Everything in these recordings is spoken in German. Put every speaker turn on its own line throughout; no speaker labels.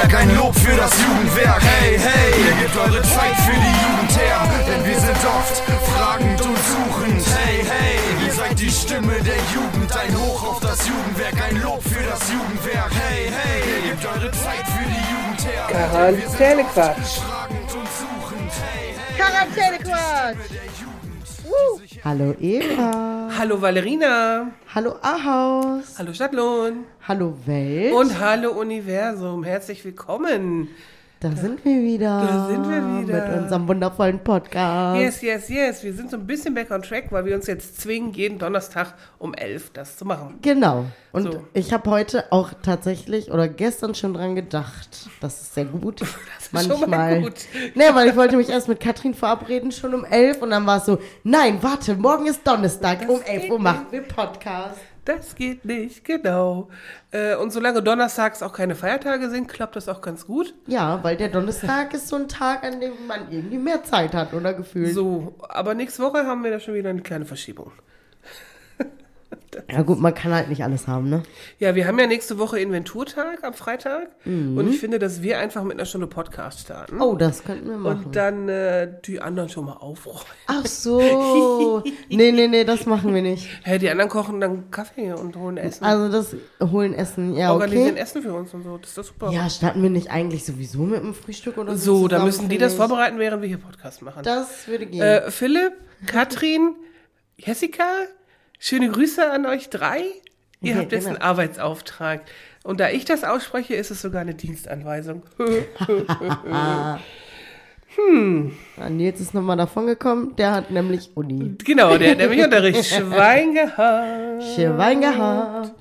Jugendwerk, ein Lob für das Jugendwerk. Hey, hey, ihr gebt eure Zeit für die Jugend her, denn wir sind oft fragend und suchend. Hey, hey, ihr seid die Stimme der Jugend, ein Hoch auf das Jugendwerk, ein Lob für das Jugendwerk. Hey, hey, ihr gebt eure Zeit für die Jugend her, denn wir sind oft fragend und suchend. Hey, hey,
Quarantänequatsch!
Hallo Eva.
Hallo Valerina.
Hallo Ahaus.
Hallo Stadtlohn.
Hallo Welt.
Und hallo Universum. Herzlich willkommen.
Da sind wir wieder.
Da sind wir wieder.
Mit unserem wundervollen Podcast.
Yes. Wir sind so ein bisschen back on track, weil wir uns jetzt zwingen, jeden Donnerstag um 11 das zu machen.
Genau. Und
So.
ich habe heute auch tatsächlich oder gestern schon dran gedacht. Das ist sehr gut.
Das ist schon mal gut.
Nee, weil ich wollte mich erst mit Katrin verabreden, schon um 11. Und dann war es so, nein, warte, morgen ist Donnerstag.
Das
Um 11 Uhr
geht
machen wir Podcast.
Das geht nicht, genau. Und solange donnerstags auch keine Feiertage sind, klappt das auch ganz gut.
Ja, weil der Donnerstag ist so ein Tag, an dem man irgendwie mehr Zeit hat, oder gefühlt.
So, aber nächste Woche haben wir da schon wieder eine kleine Verschiebung.
Ja gut, man kann halt nicht alles haben, ne?
Ja, wir haben ja nächste Woche Inventurtag am Freitag. Und ich finde, dass wir einfach mit einer Stunde Podcast starten.
Oh, das könnten wir machen.
Und dann die anderen schon mal aufräumen.
Ach so. Nee, das machen wir nicht.
Hey, die anderen kochen dann Kaffee und holen Essen.
Also das holen Essen, ja,
Organisieren
okay.
Essen für uns und so. Das ist doch super.
Ja, starten wir nicht eigentlich sowieso mit dem Frühstück oder so?
So, da
zusammen,
müssen die
finde
das
ich?
vorbereiten, während wir hier Podcast machen.
Das würde gehen.
Philipp, Katrin, Jessica, schöne Grüße an euch drei. Ihr
Ja,
habt jetzt
genau.
einen Arbeitsauftrag. Und da ich das ausspreche, ist es sogar eine Dienstanweisung.
Nils ist nochmal davon gekommen, der hat nämlich Uni.
Genau, der hat nämlich Unterricht. Schwein gehabt.
Schwein gehabt.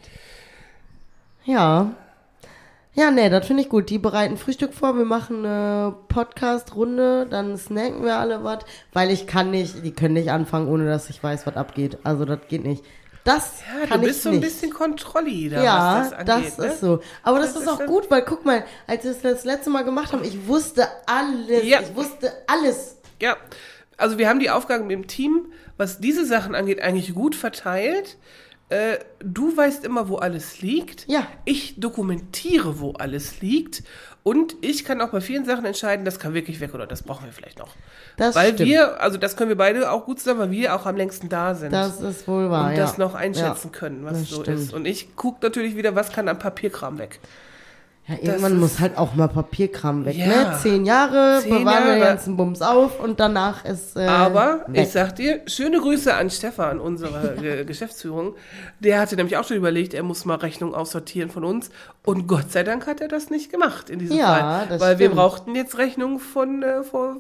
Ja. Ja, nee, das finde ich gut. Die bereiten Frühstück vor, wir machen eine Podcast-Runde, dann snacken wir alle was, weil die können nicht anfangen, ohne dass ich weiß, was abgeht. Also das geht nicht. Das
Ja,
kann
du
ich
bist so
nicht.
ein bisschen Kontrolli da,
Ja,
was das angeht.
das ist so. Aber das ist auch
dann-
gut, weil guck mal, als wir das letzte Mal gemacht haben, ich wusste alles.
Ja.
Ich wusste alles.
Ja, also wir haben die Aufgaben im Team, was diese Sachen angeht, eigentlich gut verteilt. Du weißt immer, wo alles liegt.
Ja.
Ich dokumentiere, wo alles liegt. Und ich kann auch bei vielen Sachen entscheiden, das kann wirklich weg oder das brauchen wir vielleicht noch.
Das
Weil
stimmt.
also das können wir beide auch gut zusammen, weil wir auch am längsten da sind.
Das ist wohl wahr,
und
ja.
das noch einschätzen können, was
das
so
stimmt.
ist. Und ich gucke natürlich wieder, was kann an Papierkram weg.
Ja, irgendwann
ist-
muss halt auch mal Papierkram weg,
Ja.
ne? 10 Jahre,
10
bewahren wir den
Jahre.
ganzen Bums auf und danach ist
Aber
weg.
ich sag dir, schöne Grüße an Stefan, unsere Geschäftsführung. Der hatte nämlich auch schon überlegt, er muss mal Rechnungen aussortieren von uns. Und Gott sei Dank hat er das nicht gemacht in diesem
Ja,
Fall.
das
Weil wir
stimmt.
brauchten jetzt Rechnungen von vor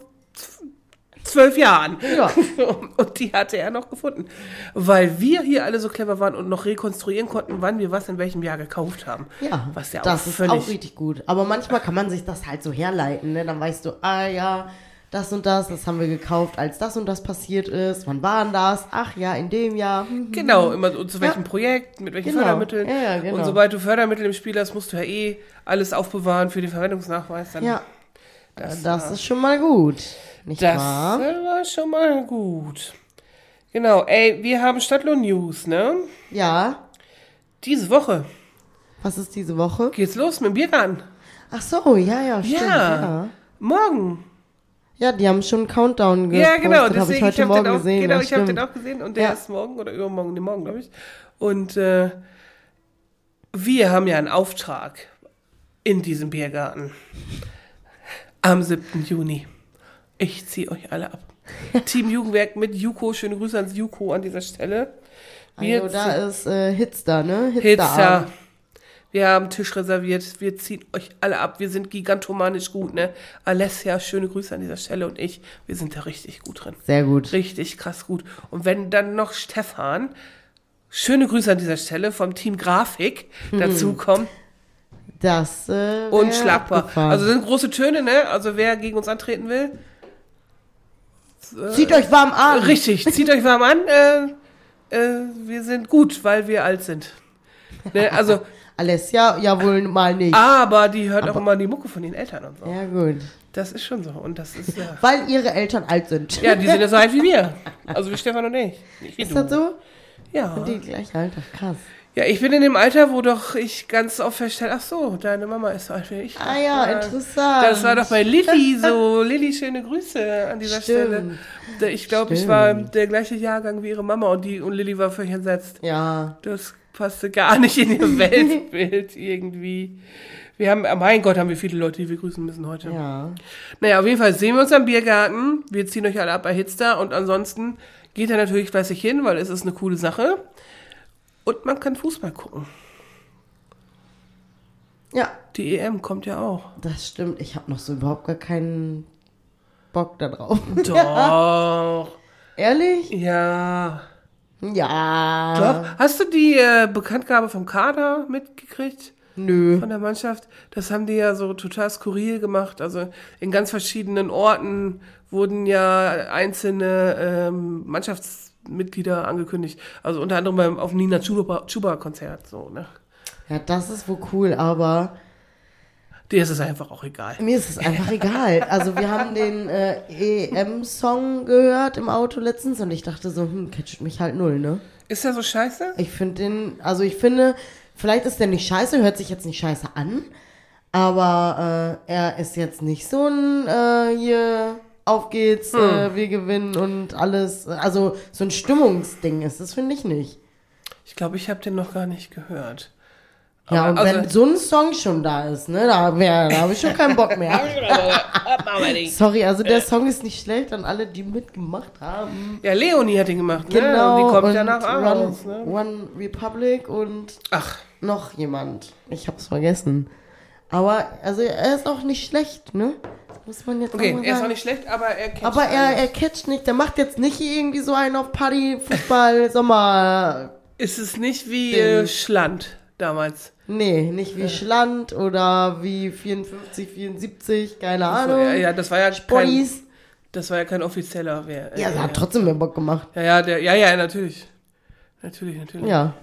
12 Jahren.
Ja.
Und die hatte er noch gefunden. Weil wir hier alle so clever waren und noch rekonstruieren konnten, wann wir was in welchem Jahr gekauft haben.
Ja,
Was ja auch
das ist
völlig...
auch richtig gut. Aber manchmal kann man sich das halt so herleiten, ne? Dann weißt du, das und das haben wir gekauft, als das und das passiert ist. Wann war denn das? Ach ja, in dem Jahr.
Genau, immer so, zu welchem
Ja.
Projekt, mit welchen
Genau.
Fördermitteln.
Ja, genau.
Und sobald du Fördermittel im Spiel hast, musst du ja alles aufbewahren für den Verwendungsnachweis. Dann
Ja,
Das
das
war-
ist schon mal gut. Nicht
Das
wahr?
war schon mal gut. Genau, ey, wir haben Stadtlohn-News, ne?
Ja.
Diese Woche
Was ist diese Woche?
geht's los mit dem Biergarten.
Ach so, ja, stimmt. Ja,
Morgen.
ja die haben schon einen Countdown gepostet.
Ja, genau,
Habe ich
deswegen,
heute
hab
Morgen
den auch,
gesehen.
genau,
ja,
ich habe den
stimmt.
auch gesehen und der
Ja.
ist morgen oder übermorgen, morgen, glaube ich. Und wir haben ja einen Auftrag in diesem Biergarten am 7. Juni. Ich ziehe euch alle ab. Team Jugendwerk mit Juko, schöne Grüße ans Juko an dieser Stelle. Wir
Also da ist Hitster, ne?
Hitzer. Wir haben Tisch reserviert. Wir ziehen euch alle ab. Wir sind gigantomanisch gut, ne? Alessia, schöne Grüße an dieser Stelle und ich, wir sind da richtig gut drin.
Sehr gut.
Richtig krass gut. Und wenn dann noch Stefan, schöne Grüße an dieser Stelle vom Team Grafik dazu kommt,
Das wär
unschlagbar.
abgefahren.
Also sind große Töne, ne? Also wer gegen uns antreten will,
zieht euch warm an.
richtig, zieht euch warm an. Wir sind gut, weil wir alt sind. Ne? Also,
Alessia, ja wohl mal nicht.
aber die hört auch immer die Mucke von den Eltern und so.
Ja, gut.
Das ist schon so. Und das ist ja.
Weil ihre Eltern alt sind.
Ja, die sind ja so alt wie wir. Also wie Stefan und ich. Nicht wie
Ist
du.
das so?
Ja.
Die gleiche Alter, krass.
Ja, ich bin in dem Alter, wo doch ich ganz oft feststelle, ach so, deine Mama ist so alt wie ich.
Ah ja, interessant.
Das war doch bei Lilly so. Lilly, schöne Grüße an dieser Stelle. Ich glaube, ich war der gleiche Jahrgang wie ihre Mama und Lilly war völlig entsetzt.
Ja.
Das passte gar nicht in ihr Weltbild irgendwie. Wir haben, mein Gott, haben wir viele Leute, die wir grüßen müssen heute.
Ja.
Naja, auf jeden Fall sehen wir uns am Biergarten. Wir ziehen euch alle ab bei Hitstar und ansonsten geht er natürlich fleißig hin, weil es ist eine coole Sache. Und man kann Fußball gucken.
Ja.
Die EM kommt ja auch.
Das stimmt. Ich habe noch so überhaupt gar keinen Bock da drauf.
Doch.
Ehrlich?
Ja.
Ja.
Doch. Hast du die Bekanntgabe vom Kader mitgekriegt?
Nö.
Von der Mannschaft? Das haben die ja so total skurril gemacht. Also in ganz verschiedenen Orten wurden ja einzelne Mannschaftsmitglieder angekündigt. Also unter anderem auf dem Nina Chuba-Konzert. So, ne?
Ja, das ist wohl cool, aber
dir ist es einfach auch egal.
mir ist es einfach egal. Also wir haben den EM-Song gehört im Auto letztens und ich dachte so, catcht mich halt null, ne?
Ist der so scheiße?
Ich finde, vielleicht ist der nicht scheiße, hört sich jetzt nicht scheiße an, aber er ist jetzt nicht so ein hier, auf geht's, wir gewinnen und alles, also so ein Stimmungsding ist das, finde ich nicht.
Ich glaube, ich habe den noch gar nicht gehört.
Ja, und wenn so ein Song schon da ist, ne, da habe ich schon keinen Bock mehr. Sorry, also der Song ist nicht schlecht an alle, die mitgemacht haben.
Ja, Leonie hat ihn gemacht, ne?
Genau,
Und die kommt
und
danach raus, ne?
One Republic und noch jemand. Ich hab's vergessen. Aber, also er ist auch nicht schlecht, ne? Das muss man jetzt
okay,
auch mal
er ist
sagen.
auch nicht schlecht, aber er catcht.
Aber er catcht nicht, der macht jetzt nicht irgendwie so einen auf Party, Fußball, Sommer.
Ist es nicht wie Schland damals?
Nee, nicht wie Schland oder wie 54, 74, keine Ahnung.
Ja, das war ja
Spotties.
Das war ja kein offizieller.
Ja, das hat trotzdem mehr Bock gemacht.
Ja, natürlich. Natürlich.
Ja.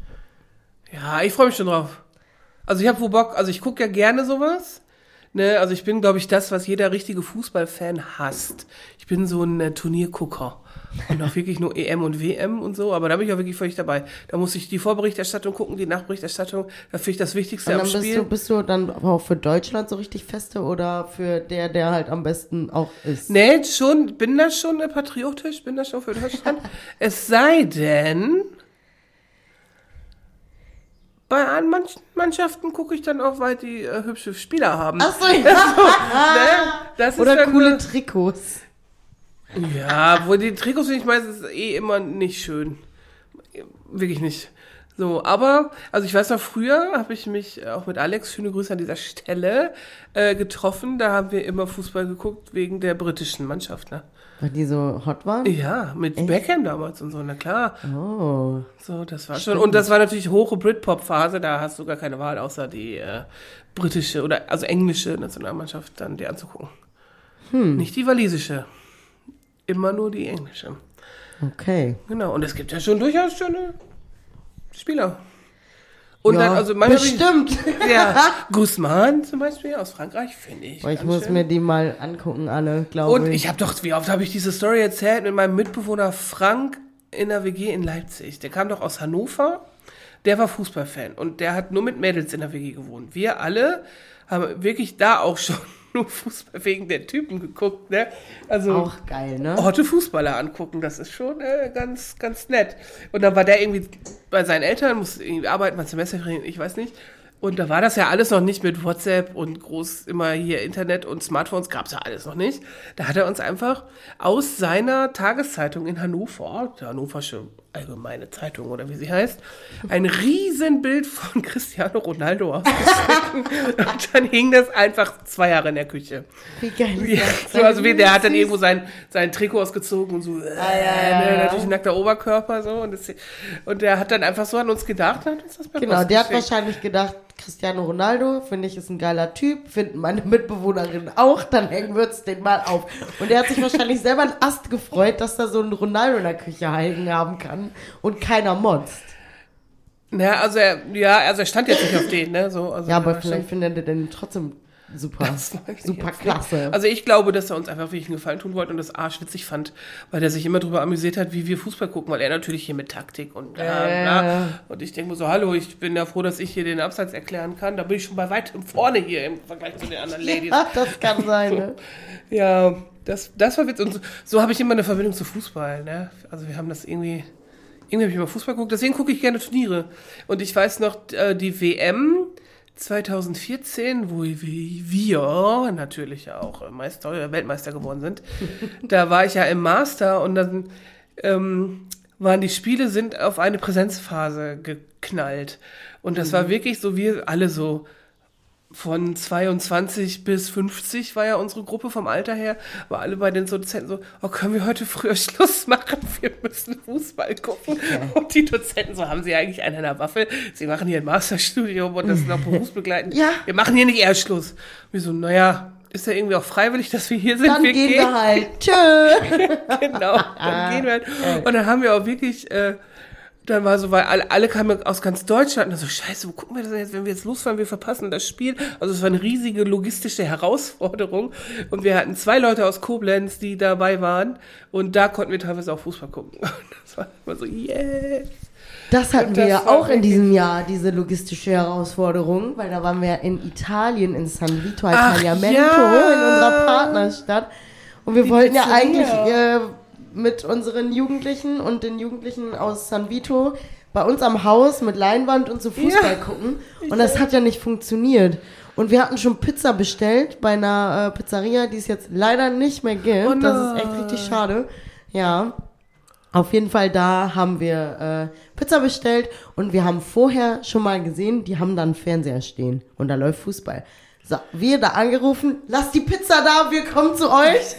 Ja, ich freue mich schon drauf. Also ich habe wohl Bock, also ich gucke ja gerne sowas. Ne, also ich bin, glaube ich, das, was jeder richtige Fußballfan hasst. Ich bin so ein Turniergucker. Und auch wirklich nur EM und WM und so, aber da bin ich auch wirklich völlig dabei. Da muss ich die Vorberichterstattung gucken, die Nachberichterstattung, da finde ich das Wichtigste am Spiel.
Bist du dann auch für Deutschland so richtig feste oder für der halt am besten auch ist?
Nee, bin da schon patriotisch, bin da schon für Deutschland. Es sei denn, bei manchen Mannschaften gucke ich dann auch, weil die hübsche Spieler haben.
Ach so, ja.
Ne? Das ist
Oder
dann
coole Trikots.
Ja, wo die Trikots finde ich meistens immer nicht schön. Wirklich nicht. So, aber, also ich weiß noch, früher habe ich mich auch mit Alex, schöne Grüße an dieser Stelle, getroffen. Da haben wir immer Fußball geguckt wegen der britischen Mannschaft, ne?
Weil die so hot waren?
Ja, mit Beckham damals und so, na klar.
Oh.
So, das war schon. Und das war natürlich hohe Britpop-Phase, da hast du gar keine Wahl, außer die britische oder also englische Nationalmannschaft dann dir anzugucken. Nicht die walisische. Immer nur die englische.
Okay.
Genau, und es gibt ja schon durchaus schöne Spieler. Und
ja,
dann, also manchmal
bestimmt.
Ja, Guzman zum Beispiel aus Frankreich, finde ich.
Boah, ich muss mir die mal angucken, alle, glaube ich.
Und ich habe doch, wie oft habe ich diese Story erzählt mit meinem Mitbewohner Frank in der WG in Leipzig. Der kam doch aus Hannover, der war Fußballfan und der hat nur mit Mädels in der WG gewohnt. Wir alle haben wirklich da auch schon nur Fußball wegen der Typen geguckt, ne? Also
auch geil, ne?
Orte Fußballer angucken, das ist schon ganz, ganz nett. Und dann war der irgendwie bei seinen Eltern, musste irgendwie arbeiten, mal Semesterferien, ich weiß nicht. Und da war das ja alles noch nicht mit WhatsApp und groß immer hier Internet und Smartphones, gab's ja alles noch nicht. Da hat er uns einfach aus seiner Tageszeitung in Hannover, der Hannoversche Allgemeine Zeitung oder wie sie heißt, ein Riesenbild von Cristiano Ronaldo ausgeschnitten. Und dann hing das einfach 2 Jahre in der Küche.
Wie geil ist das?
So, also der hat dann irgendwo sein Trikot ausgezogen und so, natürlich nackter Oberkörper so. Und der hat dann einfach so an uns gedacht und hat uns das bei
Genau,
Post
der hat
geschickt.
wahrscheinlich gedacht, Cristiano Ronaldo, finde ich, ist ein geiler Typ, finden meine Mitbewohnerin auch, dann hängen wir uns den mal auf. Und der hat sich wahrscheinlich selber einen Ast gefreut, dass da so ein Ronaldo in der Küche hängen haben kann und keiner motzt.
Na, also er stand jetzt nicht auf den, ne? So, also
Ja, aber vielleicht findet er den trotzdem super,
Das weiß ich
super
jetzt nicht.
klasse.
Also ich glaube, dass er uns einfach wirklich einen Gefallen tun wollte und das arschwitzig fand, weil er sich immer darüber amüsiert hat, wie wir Fußball gucken, weil er natürlich hier mit Taktik und bla. Und ich denke mir so, hallo, ich bin ja froh, dass ich hier den Abseits erklären kann. Da bin ich schon bei weitem vorne hier im Vergleich zu den anderen Ladies.
Ach, das kann sein, ne?
Ja, das war witzig. Und so habe ich immer eine Verbindung zu Fußball, ne? Also wir haben das irgendwie habe ich immer Fußball geguckt, deswegen gucke ich gerne Turniere. Und ich weiß noch, die WM 2014, wo wir natürlich auch Weltmeister geworden sind, da war ich ja im Master und dann waren die Spiele sind auf eine Präsenzphase geknallt. Und das war wirklich so, wir alle so von 22 bis 50 war ja unsere Gruppe vom Alter her, war alle bei den Dozenten so, oh, können wir heute früher Schluss machen? Wir müssen Fußball gucken. Ja. Und die Dozenten, so haben sie eigentlich einen an der Waffel. Sie machen hier ein Masterstudium und das ist noch berufsbegleitend. Ja. Wir machen hier nicht erst Schluss. Wir so, naja, ist ja irgendwie auch freiwillig, dass wir hier sind.
Dann
wir
gehen wir halt. Tschö.
Genau, dann gehen wir halt. Und dann haben wir auch wirklich... dann war so, weil alle kamen aus ganz Deutschland und dann so, scheiße, wo gucken wir das denn jetzt, wenn wir jetzt losfahren, wir verpassen das Spiel. Also es war eine riesige logistische Herausforderung und wir hatten 2 Leute aus Koblenz, die dabei waren und da konnten wir teilweise auch Fußball gucken. Und das war immer so, yes.
Das hatten wir ja auch in diesem Jahr, diese logistische Herausforderung, weil da waren wir in Italien, in San Vito al Tagliamento, in unserer Partnerstadt und wir wollten ja eigentlich... mit unseren Jugendlichen und den Jugendlichen aus San Vito bei uns am Haus mit Leinwand und so Fußball gucken. Und das hat ja nicht funktioniert. Und wir hatten schon Pizza bestellt bei einer Pizzeria, die es jetzt leider nicht mehr gibt. Oh, das ist echt richtig schade. Ja, auf jeden Fall da haben wir Pizza bestellt und wir haben vorher schon mal gesehen, die haben da einen Fernseher stehen und da läuft Fußball. So, wir da angerufen, lasst die Pizza da, wir kommen zu euch.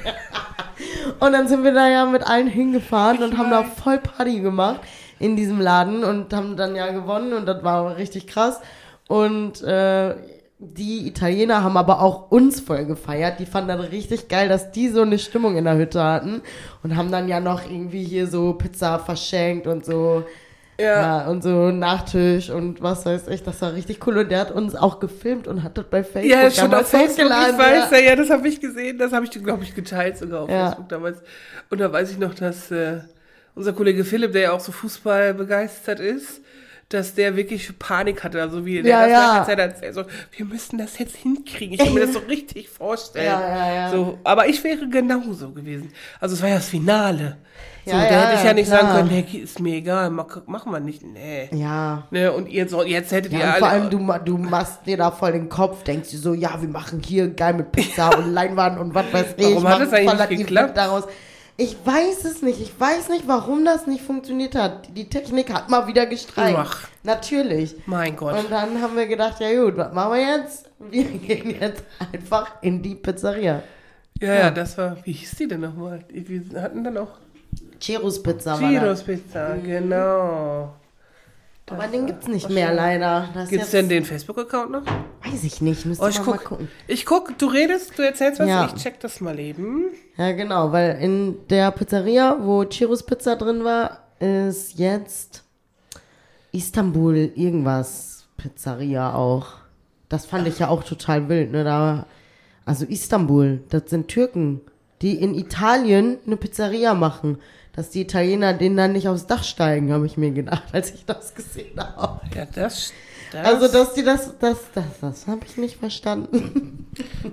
Und dann sind wir da ja mit allen hingefahren und haben da voll Party gemacht in diesem Laden und haben dann ja gewonnen und das war richtig krass. Und die Italiener haben aber auch uns voll gefeiert. Die fanden dann richtig geil, dass die so eine Stimmung in der Hütte hatten und haben dann ja noch irgendwie hier so Pizza verschenkt und so. Ja, und so Nachtisch und was weiß ich, das war richtig cool. Und der hat uns auch gefilmt und hat das bei Facebook
damals hochgeladen. Ich weiß, ja, das habe ich gesehen, das habe ich, glaube ich, geteilt sogar auf Facebook damals. Und da weiß ich noch, dass unser Kollege Philipp, der ja auch so Fußball begeistert ist, dass der wirklich Panik hatte, also wie der das nachher erzählt, so, wir müssen das jetzt hinkriegen, ich kann mir das so richtig vorstellen. So, aber ich wäre genauso gewesen. Also es war ja das Finale. So, da hätte ich ja nicht sagen können, nee, ist mir egal, machen wir nicht, nee. Ja. Ne, und jetzt hättet ihr alle...
Vor allem, du machst dir da voll den Kopf, denkst du so, ja, wir machen hier geil mit Pizza und Leinwand und was weiß ich.
Warum hat das eigentlich nicht geklappt?
Daraus. Ich weiß es nicht. Ich weiß nicht, warum das nicht funktioniert hat. Die Technik hat mal wieder gestreikt. Ach. Natürlich.
Mein Gott.
Und dann haben wir gedacht, ja gut, was machen wir jetzt? Wir gehen jetzt einfach in die Pizzeria.
Ja, das war, wie hieß die denn nochmal? Wir hatten dann auch...
Ciros Pizza
Pizza, genau.
Aber den gibt's nicht mehr, leider.
Gibt's denn den Facebook-Account noch?
Weiß ich nicht, müsste mal gucken.
Ich guck, du erzählst was, ich check das mal eben.
Ja, genau, weil in der Pizzeria, wo Ciros Pizza drin war, ist jetzt Istanbul irgendwas Pizzeria auch. Das fand ich ja auch total wild, ne? Also Istanbul, das sind Türken, die in Italien eine Pizzeria machen. Dass die Italiener denen dann nicht aufs Dach steigen, habe ich mir gedacht, als ich das gesehen habe.
Ja, das
also, dass die das habe ich nicht verstanden.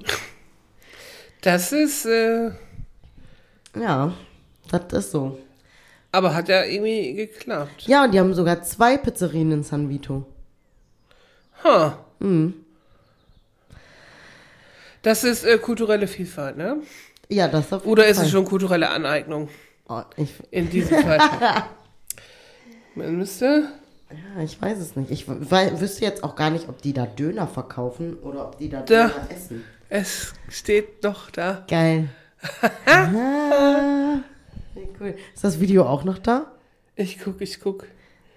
Das ist,
ja, das ist so.
Aber hat ja irgendwie geklappt.
Ja, und die haben sogar 2 Pizzerien in San Vito.
Das ist kulturelle Vielfalt, ne?
Ja, das auf jeden
Oder
Fall.
ist es schon kulturelle Aneignung? In diesem Fall. Man müsste...
Ja, ich weiß es nicht. Ich wüsste jetzt auch gar nicht, ob die da Döner verkaufen oder ob die da Döner essen.
Es steht doch da.
Geil. Cool. Ist das Video auch noch da?
Ich gucke.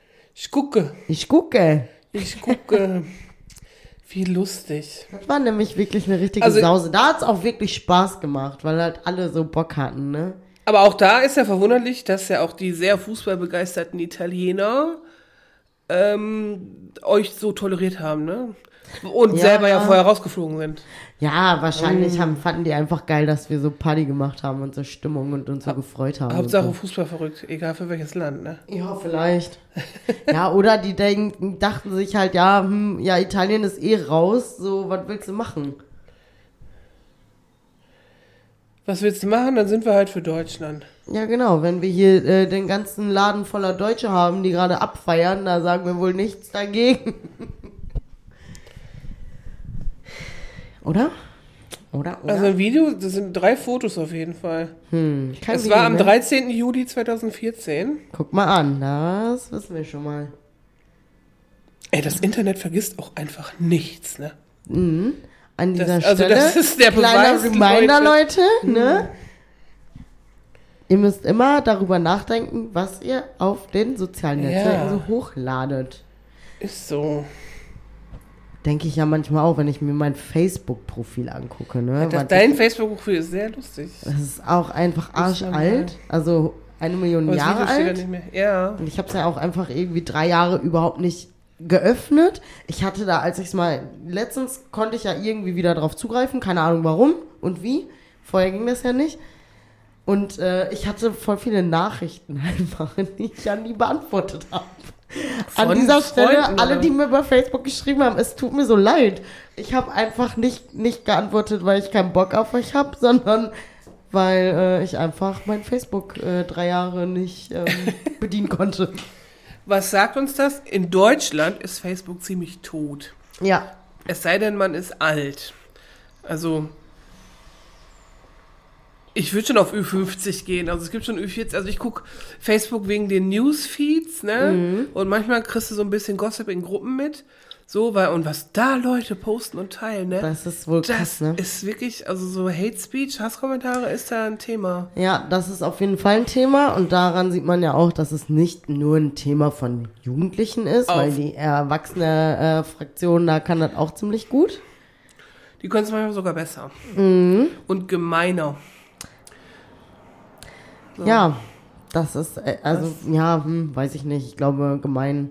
Wie lustig.
Das war nämlich wirklich eine richtige Sause. Da hat es auch wirklich Spaß gemacht, weil halt alle so Bock hatten, ne?
Aber auch da ist ja verwunderlich, dass ja auch die sehr fußballbegeisterten Italiener euch so toleriert haben, ne? Und
Ja.
selber ja vorher rausgeflogen sind.
Ja, wahrscheinlich fanden die einfach geil, dass wir so Party gemacht haben und so Stimmung und uns so gefreut haben.
Hauptsache
und
Fußball verrückt, egal für welches Land, ne?
so. Ja, vielleicht. Ja, oder die dachten sich halt, ja, Italien ist eh raus, so, was willst du machen?
Was willst du machen? Dann sind wir halt für Deutschland.
Ja, genau, wenn wir hier den ganzen Laden voller Deutsche haben, die gerade abfeiern, da sagen wir wohl nichts dagegen. Oder? Oder?
Also ein Video, das sind 3 Fotos auf jeden Fall.
Kein
Es
Video,
war am
ne?
13. Juli 2014.
Guck mal an, das wissen wir schon mal.
Ey, das Internet vergisst auch einfach nichts, ne?
An dieser
also
Stelle,
das ist der
kleiner
Beweis,
Reminder, Leute, ne? Ihr müsst immer darüber nachdenken, was ihr auf den sozialen Netzwerken so hochladet.
Ist so.
Denke ich ja manchmal auch, wenn ich mir mein Facebook-Profil angucke, ne?
Dein Facebook-Profil ist sehr lustig.
Das ist auch einfach arschalt, also 1 Million
Aber das
Jahre
Video steht ja
alt.
nicht mehr. Ja.
Und ich habe es ja auch einfach irgendwie 3 Jahre überhaupt nicht geöffnet. Ich hatte da, letztens konnte ich ja irgendwie wieder drauf zugreifen, keine Ahnung warum und wie. Vorher ging das ja nicht. Und ich hatte voll viele Nachrichten einfach, die ich ja nie beantwortet habe. An
Von
dieser Stelle,
Freunden,
alle,
oder?
die mir bei Facebook geschrieben haben, es tut mir so leid. Ich habe einfach nicht geantwortet, weil ich keinen Bock auf euch habe, sondern weil ich einfach mein Facebook 3 Jahre nicht bedienen konnte.
Was sagt uns das? In Deutschland ist Facebook ziemlich tot.
Ja.
Es sei denn, man ist alt. Also, ich würde schon auf Ü50 gehen. Also es gibt schon Ü40. Also ich gucke Facebook wegen den Newsfeeds, ne? Und manchmal kriegst du so ein bisschen Gossip in Gruppen mit. So, und was da Leute posten und teilen, ne?
Das ist wohl krass,
Das
ne?
ist wirklich, also so Hate Speech, Hasskommentare ist da ein Thema.
Ja, das ist auf jeden Fall ein Thema und daran sieht man ja auch, dass es nicht nur ein Thema von Jugendlichen ist, weil die erwachsene Fraktion, da kann das auch ziemlich gut.
Die können es manchmal sogar besser. Und gemeiner. So.
Ja, das ist, weiß ich nicht, ich glaube gemein.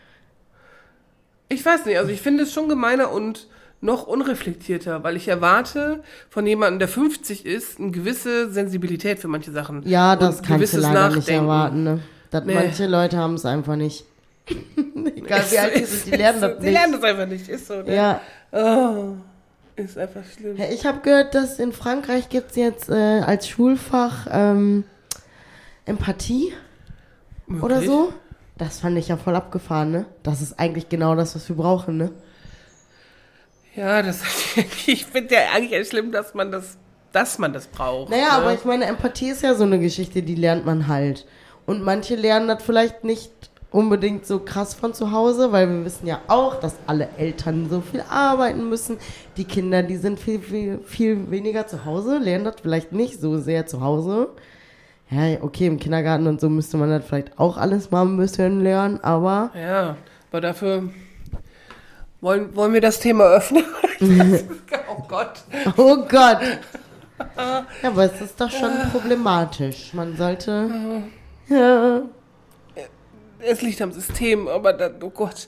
Ich weiß nicht, also ich finde es schon gemeiner und noch unreflektierter, weil ich erwarte von jemandem, der 50 ist, eine gewisse Sensibilität für manche Sachen.
Ja, das
und
kannst du
gewisses
leider nicht
Nachdenken.
erwarten, ne?
Nee.
Manche Leute haben es einfach nicht. Egal wie alt die sind, die lernen das
Die
nicht.
lernen das einfach nicht, ist so. Ne?
Ja.
Oh, ist einfach schlimm.
Ja, ich habe gehört, dass in Frankreich gibt's jetzt als Schulfach Empathie oder
Möglich.
so. Das fand ich ja voll abgefahren, ne? Das ist eigentlich genau das, was wir brauchen, ne?
Ja, ich finde ja eigentlich echt schlimm, dass man das braucht.
Naja,
ne?
aber ich meine, Empathie ist ja so eine Geschichte, die lernt man halt. Und manche lernen das vielleicht nicht unbedingt so krass von zu Hause, weil wir wissen ja auch, dass alle Eltern so viel arbeiten müssen. Die Kinder, die sind viel weniger zu Hause, lernen das vielleicht nicht so sehr zu Hause. Ja, okay, im Kindergarten und so müsste man das vielleicht auch alles mal ein bisschen lernen, aber...
Ja, aber dafür wollen wir das Thema öffnen? Oh Gott.
Oh Gott. Ja, aber es ist doch schon problematisch. Man sollte... Ja...
Es liegt am System, aber oh Gott.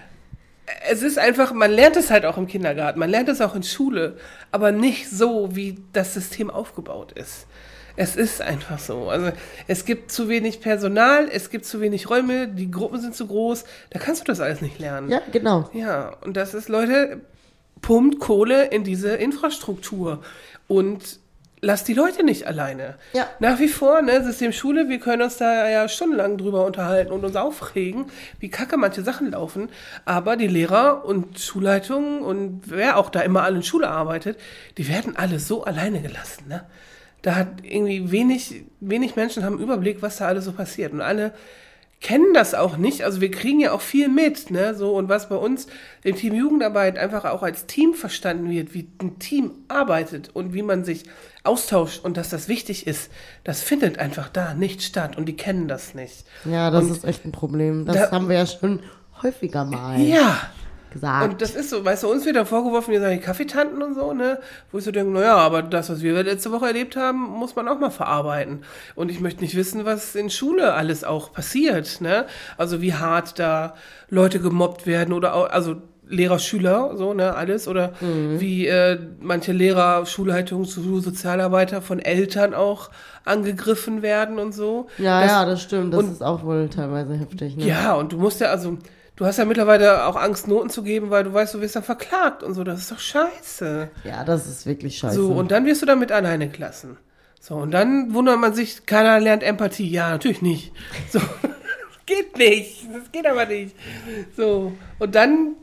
Es ist einfach, man lernt es halt auch im Kindergarten, man lernt es auch in Schule, aber nicht so, wie das System aufgebaut ist. Es ist einfach so. Also es gibt zu wenig Personal, es gibt zu wenig Räume, die Gruppen sind zu groß, da kannst du das alles nicht lernen.
Ja, genau.
Ja, und das ist, Leute, pumpt Kohle in diese Infrastruktur und lasst die Leute nicht alleine.
Ja.
Nach wie vor, ne, System Schule, wir können uns da ja stundenlang drüber unterhalten und uns aufregen, wie kacke manche Sachen laufen, aber die Lehrer und Schulleitungen und wer auch da immer alle in Schule arbeitet, die werden alle so alleine gelassen, ne? Da hat irgendwie wenig Menschen haben einen Überblick, was da alles so passiert und alle kennen das auch nicht, also wir kriegen ja auch viel mit, ne, so, und was bei uns im Team Jugendarbeit einfach auch als Team verstanden wird, wie ein Team arbeitet und wie man sich austauscht und dass das wichtig ist, das findet einfach da nicht statt und die kennen das nicht.
Ja, das
Und
ist echt ein Problem. Das
da-
haben wir ja schon häufiger mal
Ja,
gesagt.
und das ist so, weißt du, uns wird dann vorgeworfen, wir sagen die Kaffeetanten und so, ne, wo ich so denke, naja, aber das, was wir letzte Woche erlebt haben, muss man auch mal verarbeiten. Und ich möchte nicht wissen, was in Schule alles auch passiert, ne, also wie hart da Leute gemobbt werden oder auch, also Lehrer, Schüler, so, ne, alles. Oder wie manche Lehrer, Schulleitung, Sozialarbeiter von Eltern auch angegriffen werden und so.
Ja, das stimmt. Das ist auch wohl teilweise heftig, ne?
Ja, und du musst ja, also, du hast ja mittlerweile auch Angst, Noten zu geben, weil du weißt, du wirst dann verklagt und so. Das ist doch scheiße.
Ja, das ist wirklich scheiße.
So, und dann wirst du damit alleine gelassen. So, und dann wundert man sich, keiner lernt Empathie. Ja, natürlich nicht. So, geht nicht. Das geht aber nicht. So, und dann,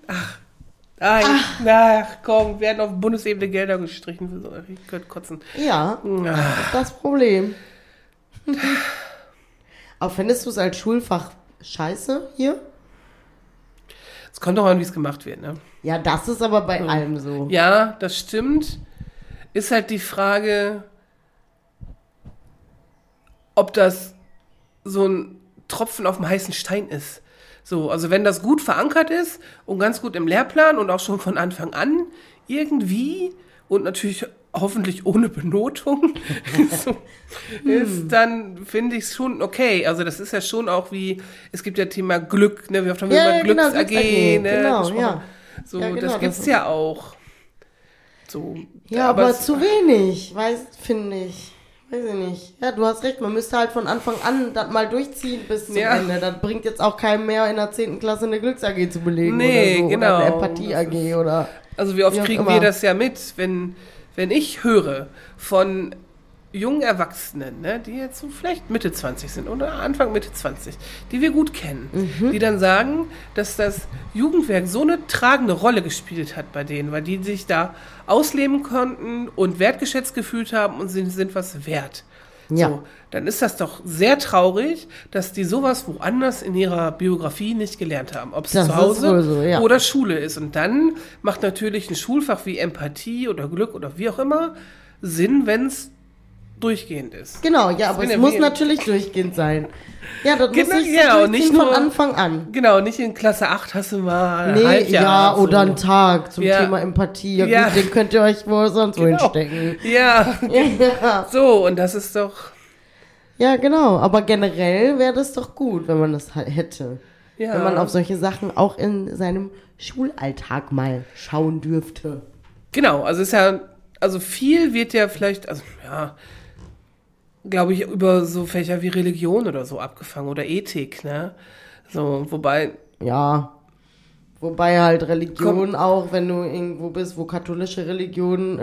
komm, werden auf Bundesebene Gelder gestrichen für so. Ich könnte kotzen.
Ja, das ist das Problem. Aber findest du es als Schulfach scheiße hier?
Es kommt doch an, wie es gemacht wird, ne?
Ja, das ist aber bei allem so.
Ja, das stimmt. Ist halt die Frage, ob das so ein Tropfen auf dem heißen Stein ist. So, also wenn das gut verankert ist und ganz gut im Lehrplan und auch schon von Anfang an irgendwie und natürlich hoffentlich ohne Benotung so, ist, dann finde ich es schon okay. Also das ist ja schon auch wie, es gibt ja Thema Glück, ne? Wie oft haben wir über Glücks AG, ne?
Genau, ja.
So,
ja, genau,
das gibt's ja auch. So,
ja, aber zu wenig, finde ich. Weiß ich nicht. Ja, du hast recht, man müsste halt von Anfang an das mal durchziehen bis zum Ende. Das bringt jetzt auch keinem mehr in der 10. Klasse eine Glücks-AG zu belegen oder so.
Genau.
Oder eine Empathie-AG oder...
Also wie oft kriegen wir das ja mit, wenn ich höre von jungen Erwachsenen, ne, die jetzt so vielleicht Mitte 20 sind oder Anfang Mitte 20, die wir gut kennen, die dann sagen, dass das Jugendwerk so eine tragende Rolle gespielt hat bei denen, weil die sich da ausleben konnten und wertgeschätzt gefühlt haben und sind was wert.
Ja.
So, dann ist das doch sehr traurig, dass die sowas woanders in ihrer Biografie nicht gelernt haben. Ob es zu Hause
so,
oder Schule ist. Und dann macht natürlich ein Schulfach wie Empathie oder Glück oder wie auch immer Sinn, wenn es durchgehend ist.
Genau, ja, aber es muss natürlich durchgehend sein. Ja, das muss nicht von Anfang an.
Genau, nicht in Klasse 8 hast du mal ein Halbjahr.
Ja, so. Oder einen Tag zum Thema Empathie. Ja, gut, den könnt ihr euch wohl sonst wohin stecken.
Ja. So, und das ist doch...
Ja, genau, aber generell wäre das doch gut, wenn man das halt hätte. Ja. Wenn man auf solche Sachen auch in seinem Schulalltag mal schauen dürfte.
Genau, also ist ja, also viel wird ja vielleicht, also ja, glaube ich, über so Fächer wie Religion oder so abgefangen oder Ethik, ne? So, wobei...
Ja, wobei halt Religion auch, wenn du irgendwo bist, wo katholische Religion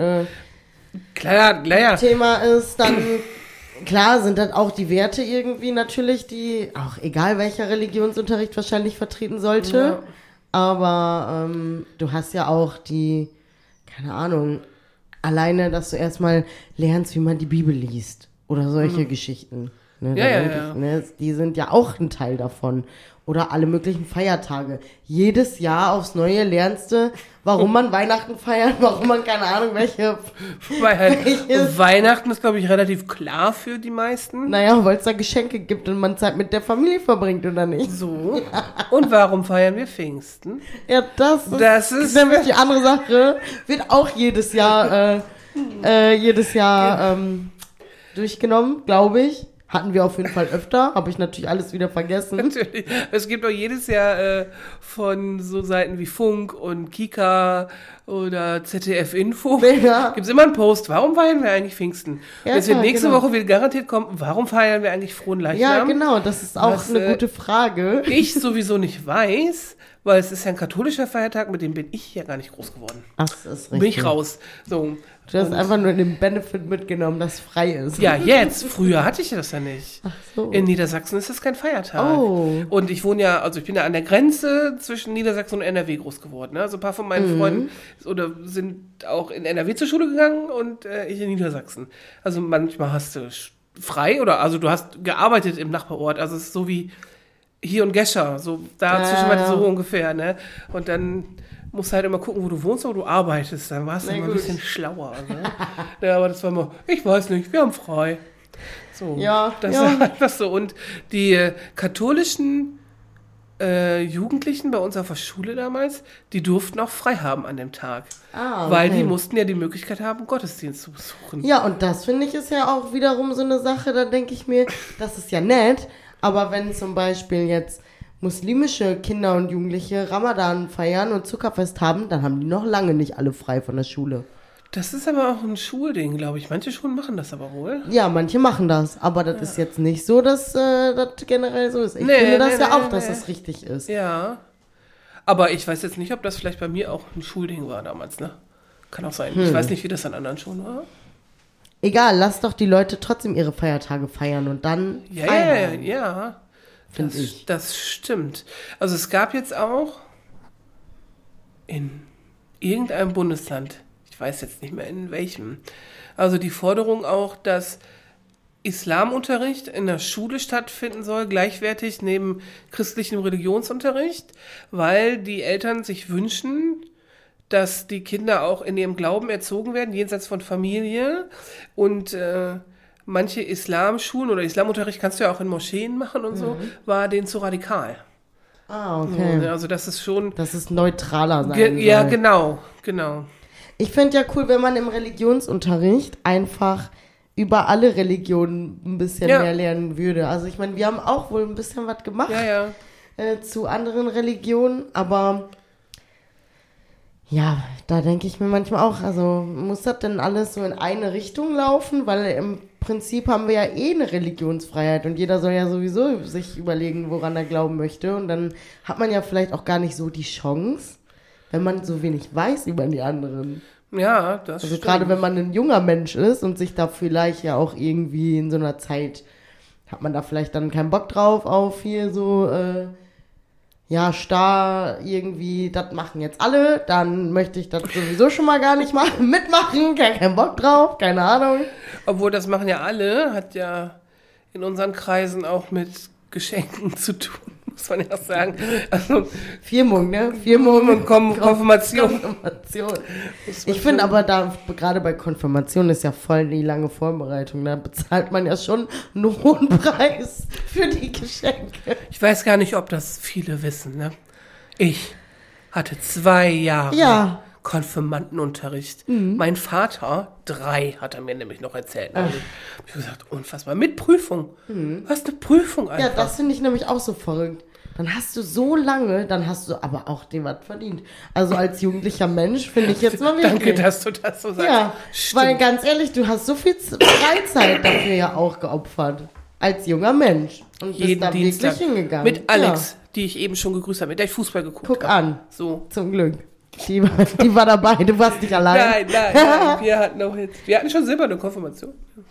klar.
Thema ist, dann klar sind das auch die Werte irgendwie natürlich, die auch egal welcher Religionsunterricht wahrscheinlich vertreten sollte. Ja. Aber du hast ja auch die, keine Ahnung, alleine, dass du erstmal lernst, wie man die Bibel liest. Oder solche Geschichten. Ne,
ja.
Ne, die sind ja auch ein Teil davon. Oder alle möglichen Feiertage. Jedes Jahr aufs Neue lernst du, warum man Weihnachten feiert, warum man keine Ahnung welche...
Weihnachten ist, glaube ich, relativ klar für die meisten.
Naja, weil es da Geschenke gibt und man Zeit mit der Familie verbringt, oder nicht?
So. Und warum feiern wir Pfingsten?
Ja, das ist nämlich die andere Sache. Wird auch jedes Jahr durchgenommen, glaube ich. Hatten wir auf jeden Fall öfter, habe ich natürlich alles wieder vergessen.
Natürlich. Es gibt auch jedes Jahr von so Seiten wie Funk und Kika oder ZDF Info, gibt es immer einen Post, warum feiern wir eigentlich Pfingsten? Ja, und jetzt wird nächste Woche wieder garantiert kommen, warum feiern wir eigentlich Frohen Leichnam?
Ja, genau, das ist auch eine gute Frage.
Ich sowieso nicht weiß, weil es ist ja ein katholischer Feiertag, mit dem bin ich ja gar nicht groß geworden.
Ach, das ist richtig.
Bin ich raus. So.
Du hast einfach nur den Benefit mitgenommen, dass frei ist.
Ja, jetzt. Früher hatte ich das ja nicht.
Ach so.
In Niedersachsen ist das kein Feiertag.
Oh.
Und ich wohne ja, also ich bin ja an der Grenze zwischen Niedersachsen und NRW groß geworden. Ne? Also ein paar von meinen Freunden sind auch in NRW zur Schule gegangen und ich in Niedersachsen. Also manchmal hast du frei oder, also du hast gearbeitet im Nachbarort. Also es ist so wie hier und Gescher, so dazwischen war das so ungefähr. Ne? Und dann musst halt immer gucken, wo du wohnst, wo du arbeitest. Dann warst du immer ein bisschen schlauer. Ne? Ja, aber das war immer, ich weiß nicht, wir haben frei. So, das ist einfach so. Und die katholischen Jugendlichen bei uns auf der Schule damals, die durften auch frei haben an dem Tag.
Ah, okay.
Weil die mussten ja die Möglichkeit haben, Gottesdienst zu besuchen.
Ja, und das finde ich ist ja auch wiederum so eine Sache, da denke ich mir, das ist ja nett, aber wenn zum Beispiel jetzt muslimische Kinder und Jugendliche Ramadan feiern und Zuckerfest haben, dann haben die noch lange nicht alle frei von der Schule.
Das ist aber auch ein Schulding, glaube ich. Manche Schulen machen das aber wohl.
Ja, manche machen das, aber das ist jetzt nicht so, dass das generell so ist. Ich finde das auch, dass das richtig ist.
Ja. Aber ich weiß jetzt nicht, ob das vielleicht bei mir auch ein Schulding war damals, ne? Kann auch sein. Ich weiß nicht, wie das an anderen Schulen war.
Egal, lass doch die Leute trotzdem ihre Feiertage feiern und dann feiern.
Ja.
Finde ich.
Das stimmt. Also es gab jetzt auch in irgendeinem Bundesland, ich weiß jetzt nicht mehr in welchem, also die Forderung auch, dass Islamunterricht in der Schule stattfinden soll, gleichwertig neben christlichem Religionsunterricht, weil die Eltern sich wünschen, dass die Kinder auch in ihrem Glauben erzogen werden, jenseits von Familie. Und manche Islamschulen oder Islamunterricht kannst du ja auch in Moscheen machen und so, war denen zu radikal.
Ah, okay.
So, also das ist schon...
Dass es neutraler sein soll.
Ja, genau.
Ich fände ja cool, wenn man im Religionsunterricht einfach über alle Religionen ein bisschen mehr lernen würde. Also ich meine, wir haben auch wohl ein bisschen was gemacht zu anderen Religionen, aber ja, da denke ich mir manchmal auch, also muss das denn alles so in eine Richtung laufen? Weil im Prinzip haben wir ja eine Religionsfreiheit und jeder soll ja sowieso sich überlegen, woran er glauben möchte. Und dann hat man ja vielleicht auch gar nicht so die Chance, wenn man so wenig weiß über die anderen.
Ja, das
Also
stimmt.
gerade wenn man ein junger Mensch ist und sich da vielleicht ja auch irgendwie in so einer Zeit, hat man da vielleicht dann keinen Bock drauf auf hier so, starr irgendwie, das machen jetzt alle, dann möchte ich das sowieso schon mal gar nicht mitmachen, keinen Bock drauf, keine Ahnung.
Obwohl, das machen ja alle, hat ja in unseren Kreisen auch mit Geschenken zu tun, muss man ja sagen. Also,
Firmung, ne? Firmung
und Konfirmation.
Ich finde aber da, gerade bei Konfirmation ist ja voll die lange Vorbereitung, da bezahlt man ja schon einen hohen Preis für die Geschenke.
Ich weiß gar nicht, ob das viele wissen, ne? Ich hatte 2 Jahre Konfirmandenunterricht. Mein Vater 3, hat er mir nämlich noch erzählt. Ich habe gesagt, unfassbar. Mit Prüfung. Was eine Prüfung einfach.
Ja, das finde ich nämlich auch so verrückt. Dann hast du so lange, dann hast du aber auch dem was verdient. Also als jugendlicher Mensch finde ich jetzt mal wichtig.
Danke, dass du das so sagst.
Ja, weil ganz ehrlich, du hast so viel Freizeit dafür ja auch geopfert. Als junger Mensch. Und bist
Jeden
da
Dienstag
wirklich hingegangen.
mit Alex, die ich eben schon gegrüßt habe, mit der ich Fußball geguckt habe.
Guck an.
So.
Zum Glück. Die war dabei, du warst nicht allein.
Nein, wir hatten schon silberne Konfirmation.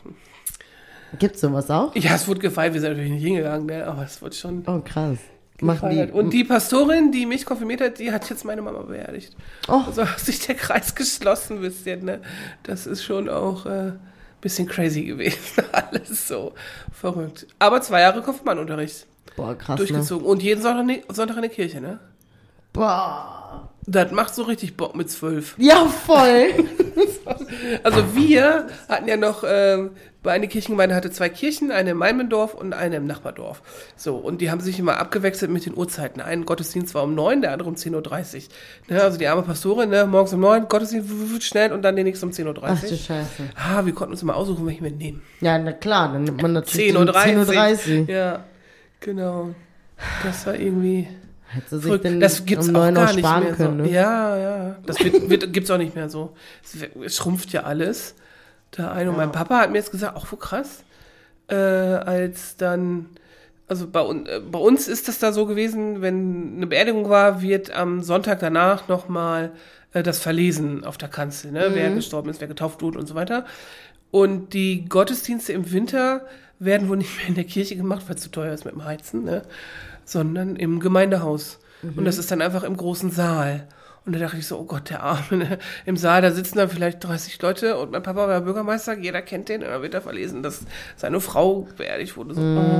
Gibt's sowas auch?
Ja, es wurde gefeiert, wir sind natürlich nicht hingegangen, ne? Aber es wurde schon
Oh, krass. Machen die.
gefeiert. Und die Pastorin, die mich konfirmiert hat, die hat jetzt meine Mama beerdigt.
Oh.
Also hat sich der Kreis geschlossen, wisst ihr, ne? Das ist schon auch bisschen crazy gewesen. Alles so verrückt. Aber 2 Jahre Konfirmandenunterricht.
Boah, krass.
Durchgezogen. Und jeden Sonntag in der Kirche, ne?
Boah.
Das macht so richtig Bock mit 12.
Ja, voll.
Also wir hatten ja noch, eine Kirchengemeinde hatte 2 Kirchen, eine im Meimendorf und eine im Nachbardorf. So, und die haben sich immer abgewechselt mit den Uhrzeiten. Ein Gottesdienst war um 9, der andere um 10.30 Uhr. Ne, also die arme Pastorin, ne, morgens um 9, Gottesdienst schnell und dann den nächsten um 10.30 Uhr.
Ach du Scheiße.
Wir konnten uns immer aussuchen, welchen wir nehmen.
Ja, na klar, dann nimmt man natürlich
10.30 Uhr. Ja, genau. Das war irgendwie...
Hätte sich denn
das gibt's
um
auch
9 Uhr
gar nicht
sparen
mehr
können,
so.
ne?
Ja. Das gibt's auch nicht mehr so. Es schrumpft ja alles. Und mein Papa hat mir jetzt gesagt, auch wo krass, als dann, also bei uns ist das da so gewesen, wenn eine Beerdigung war, wird am Sonntag danach nochmal das verlesen auf der Kanzel, ne? Wer gestorben ist, wer getauft wurde und so weiter. Und die Gottesdienste im Winter werden wohl nicht mehr in der Kirche gemacht, weil es zu teuer ist mit dem Heizen, ne? Sondern im Gemeindehaus. Und das ist dann einfach im großen Saal. Und da dachte ich so, oh Gott, der Arme, ne? Im Saal, da sitzen dann vielleicht 30 Leute und mein Papa war Bürgermeister, jeder kennt den, und dann wird er verlesen, dass seine Frau beerdigt wurde.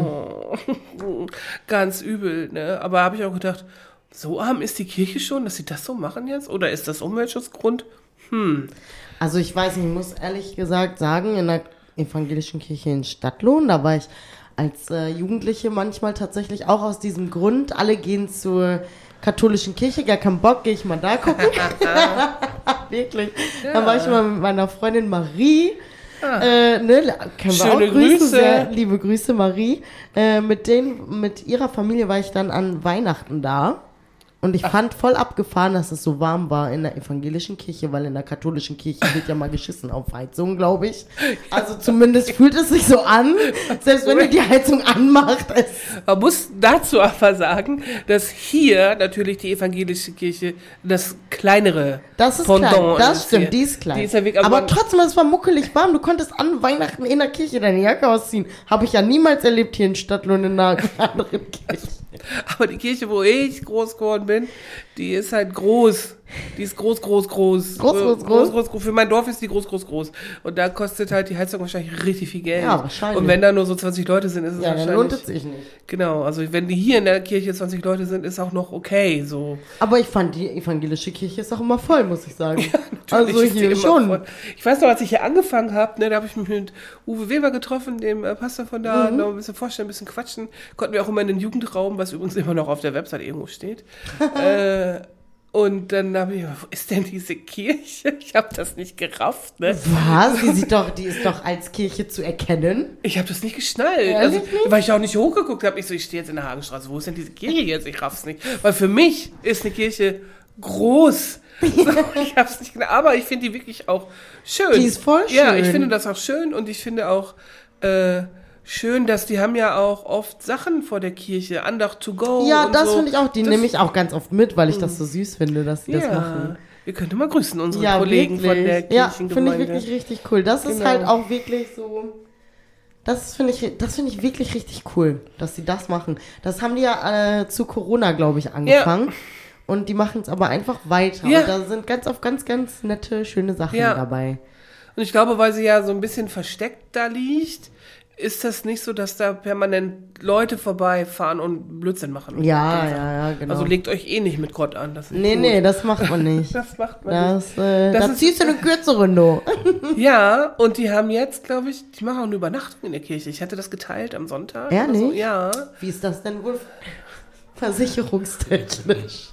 So, ganz übel, ne? Aber habe ich auch gedacht, so arm ist die Kirche schon, dass sie das so machen jetzt? Oder ist das Umweltschutzgrund?
Also ich weiß nicht, ich muss ehrlich gesagt sagen, in der evangelischen Kirche in Stadtlohn, da war ich als Jugendliche manchmal tatsächlich auch aus diesem Grund, alle gehen zur katholischen Kirche, gar keinen Bock, gehe ich mal da gucken. Wirklich. Da war ich mal mit meiner Freundin Marie Kennen wir
Schöne
auch
Grüße.
Sehr liebe Grüße, Marie. Mit ihrer Familie war ich dann an Weihnachten da. Und ich fand voll abgefahren, dass es so warm war in der evangelischen Kirche, weil in der katholischen Kirche wird ja mal geschissen auf Heizung, glaube ich. Also zumindest fühlt es sich so an, selbst wenn du die Heizung anmachst.
Man muss dazu aber sagen, dass hier natürlich die evangelische Kirche das kleinere
Das ist
Pendant
klein, das
ist
stimmt,
hier.
die ist klein.
Die ist ja wirklich,
aber trotzdem, es war muckelig warm. Du konntest an Weihnachten in der Kirche deine Jacke ausziehen. Habe ich ja niemals erlebt hier in Stadtlohn in einer anderen Kirche.
aber die Kirche, wo ich groß geworden bin, die ist halt groß. Die ist groß.
Groß.
Für mein Dorf ist die groß. Und da kostet halt die Heizung wahrscheinlich richtig viel Geld.
Ja, wahrscheinlich.
Und wenn da nur so 20 Leute sind, ist es
Ja,
wahrscheinlich...
dann lohnt es sich nicht.
Genau, also wenn die hier in der Kirche 20 Leute sind, ist auch noch okay, so.
Aber ich fand, die evangelische Kirche ist auch immer voll, muss ich sagen.
Natürlich
Also
ist die
hier
immer
schon.
voll. Ich weiß noch, als ich hier angefangen habe, ne, da habe ich mich mit Uwe Weber getroffen, dem Pastor von da, noch ein bisschen vorstellen, ein bisschen quatschen. Konnten wir auch immer in den Jugendraum, was übrigens immer noch auf der Website irgendwo steht. Und dann habe ich, wo ist denn diese Kirche? Ich habe das nicht gerafft, ne?
Was? Die ist doch als Kirche zu erkennen.
Ich habe das nicht geschnallt.
Ehrlich
Also,
nicht?
weil ich auch nicht hochgeguckt habe. Ich stehe jetzt in der Hagenstraße. Wo ist denn diese Kirche jetzt? Ich raff's nicht. Weil für mich ist eine Kirche groß. So, ich hab's nicht genau. Aber ich finde die wirklich auch schön.
Die ist voll schön.
Ja, ich finde das auch schön und ich finde auch schön, dass die haben ja auch oft Sachen vor der Kirche. Andacht to go.
Ja,
und
das
so.
finde ich auch. Die nehme ich auch ganz oft mit, weil ich das so süß finde, dass sie das machen.
Wir könnten mal grüßen, unsere
Ja,
Kollegen
wirklich.
von der
Ja,
Kirchengemeinde.
finde ich wirklich richtig cool. Das ist
Genau.
halt auch wirklich so. Das finde ich wirklich richtig cool, dass sie das machen. Das haben die ja zu Corona, glaube ich, angefangen. Und die machen es aber einfach weiter.
Ja.
Und da sind ganz oft ganz nette, schöne Sachen
Ja.
dabei.
Und ich glaube, weil sie ja so ein bisschen versteckt da liegt, ist das nicht so, dass da permanent Leute vorbeifahren und Blödsinn machen.
Ja, genau.
Also legt euch eh nicht mit Gott an. Das ist
Nee,
gut.
nee, das macht man nicht.
Das macht man nicht.
Da
ist-
ziehst du eine kürzere No.
Ja, und die haben jetzt, glaube ich, die machen auch eine Übernachtung in der Kirche. Ich hatte das geteilt am Sonntag. oder
Ehrlich?
So. Ja.
Wie ist das denn wohl versicherungstechnisch?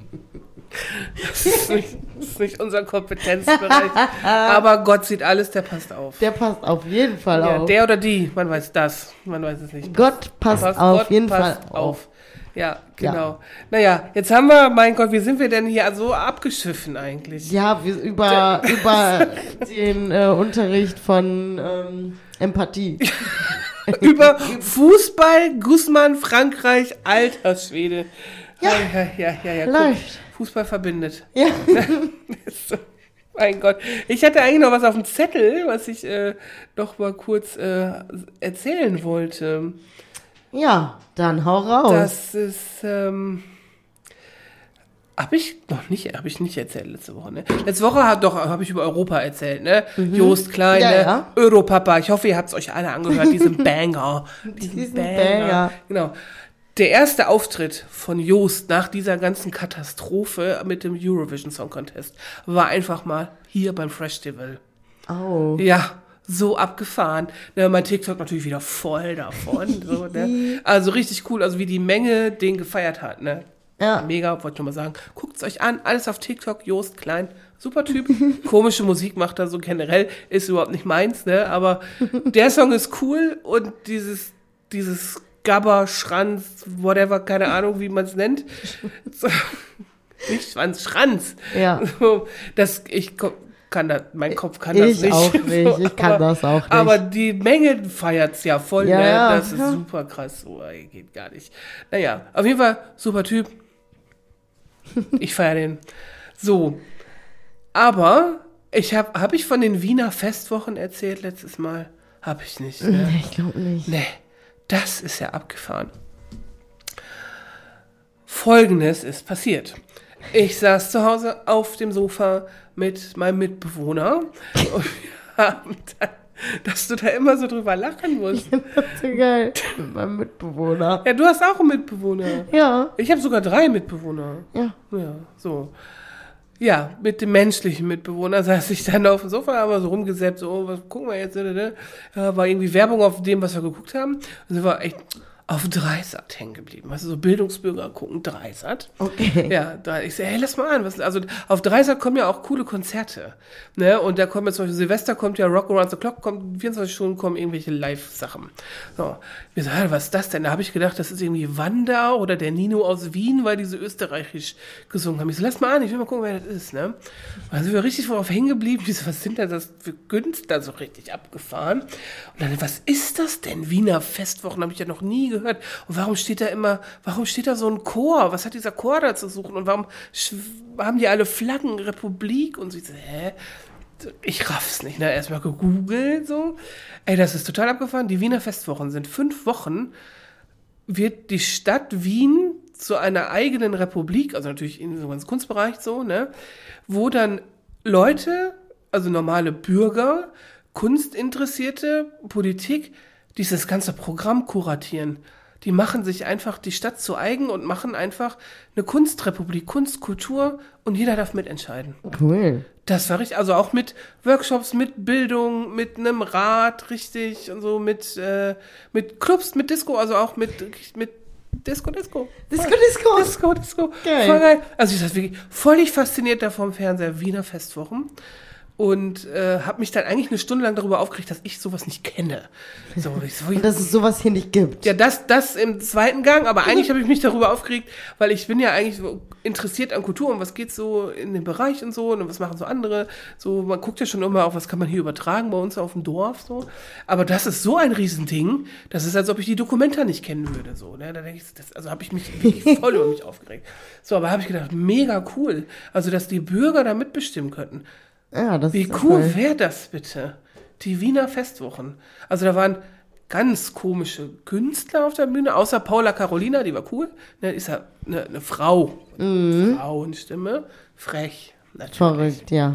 Das ist nicht unser Kompetenzbereich. Aber Gott sieht alles, der passt auf.
Der passt auf jeden Fall
Ja,
auf.
der oder die, man weiß das. Man weiß es nicht.
Gott passt auf
Gott
jeden
passt
Fall auf.
Ja, genau. Naja, jetzt haben wir, mein Gott, wie sind wir denn hier so abgeschiffen eigentlich?
Ja, über den Unterricht von Empathie.
Über Fußball, Guzman, Frankreich, alter Schwede. Ja. Guck,
Läuft.
Fußball verbindet.
Ja.
So, mein Gott. Ich hatte eigentlich noch was auf dem Zettel, was ich noch mal kurz erzählen wollte.
Ja, dann hau raus.
Das ist, habe ich nicht erzählt letzte Woche, ne? Letzte Woche habe ich über Europa erzählt, ne? Joost Klein,
Ja,
ne?
ja.
Europapa. Ich hoffe, ihr habt es euch alle angehört, diesen Banger.
Diesen Banger.
Genau. Der erste Auftritt von Joost nach dieser ganzen Katastrophe mit dem Eurovision Song Contest war einfach mal hier beim Freshtival.
Oh.
Ja, so abgefahren. Ne, mein TikTok natürlich wieder voll davon. So, ne? Also richtig cool, also wie die Menge den gefeiert hat. Ne?
Ja.
Mega, wollte ich nur mal sagen. Guckt's euch an, alles auf TikTok, Joost Klein. Super Typ. Komische Musik macht er so generell, ist überhaupt nicht meins, ne? Aber der Song ist cool und dieses Gabber, Schranz, whatever, keine Ahnung, wie man es nennt. So, nicht Schwanz, Schranz.
Ja.
So, mein Kopf kann das
Ich
nicht.
auch nicht, ich kann das auch nicht.
Aber die Menge feiert's ja voll,
Ja,
ne?
ja.
Das ist super krass, so, ey, geht gar nicht. Naja, auf jeden Fall, super Typ. Ich feiere den. So. Aber, hab ich von den Wiener Festwochen erzählt letztes Mal? Hab ich nicht, ne?
Nee, ich glaube nicht.
Nee, das ist ja abgefahren. Folgendes ist passiert. Ich saß zu Hause auf dem Sofa mit meinem Mitbewohner und wir haben dann, dass du da immer so drüber lachen musst.
Das ist so geil. Mit meinem Mitbewohner.
Ja, du hast auch einen Mitbewohner.
Ja.
Ich habe sogar 3 Mitbewohner.
Ja.
Ja, so. Ja, mit dem menschlichen Mitbewohner saß ich dann auf dem Sofa, haben wir so rumgesäppt, so, was gucken wir jetzt, ne? Ja, war irgendwie Werbung auf dem, was wir geguckt haben. Und sind wir echt auf Dreisat hängen geblieben. Also so Bildungsbürger gucken Dreisat.
Okay.
Ja, ich sag, hey, lass mal an. Also auf Dreisat kommen ja auch coole Konzerte. Ne? Und da kommt jetzt zum Beispiel Silvester, kommt ja Rock Around the Clock, kommt 24 Stunden, kommen irgendwelche Live-Sachen. So. Wir sagen, was ist das denn? Da habe ich gedacht, das ist irgendwie Wanda oder der Nino aus Wien, weil die so österreichisch gesungen haben. Ich so, lass mal an, ich will mal gucken, wer das ist. Ne? Da sind wir richtig drauf hängen geblieben. Ich so, was sind denn das für Künstler, so richtig abgefahren? Und dann, was ist das denn? Wiener Festwochen habe ich ja noch nie gehört. Und warum steht da so ein Chor? Was hat dieser Chor da zu suchen? Und warum haben die alle Flaggen, Republik? Und so, ich so, hä? Ich raff's nicht, ne? Erstmal gegoogelt, so. Ey, das ist total abgefahren. Die Wiener Festwochen sind 5 Wochen, wird die Stadt Wien zu einer eigenen Republik, also natürlich in so einem Kunstbereich so, ne? Wo dann Leute, also normale Bürger, Kunstinteressierte, Politik, dieses ganze Programm kuratieren. Die machen sich einfach die Stadt zu eigen und machen einfach eine Kunstrepublik, Kunst, Kultur und jeder darf mitentscheiden.
Cool.
Das war richtig, also auch mit Workshops, mit Bildung, mit einem Rat, richtig, und so, mit Clubs, mit Disco, also auch mit Disco.
Disco.
Geil. Voll geil. Also ich war wirklich völlig fasziniert da vom Fernseher, Wiener Festwochen. Und habe mich dann eigentlich eine Stunde lang darüber aufgeregt, dass ich sowas nicht kenne. So,
und dass es sowas hier nicht gibt.
Ja, das im zweiten Gang, aber eigentlich habe ich mich darüber aufgeregt, weil ich bin ja eigentlich so interessiert an Kultur und was geht so in dem Bereich und so und was machen so andere. So, man guckt ja schon immer auf, was kann man hier übertragen bei uns auf dem Dorf so. Aber das ist so ein Riesending, das ist, als ob ich die Dokumenta nicht kennen würde. So, ne? Da denke ich, also habe ich mich wirklich voll über mich aufgeregt. So, aber habe ich gedacht, mega cool. Also, dass die Bürger da mitbestimmen könnten.
Ja, das
Wie
ist
cool wäre das bitte? Die Wiener Festwochen. Also da waren ganz komische Künstler auf der Bühne, außer Paula Carolina, die war cool. Ne, ist ja eine Frau. Frauenstimme. Frech, natürlich.
verrückt, ja.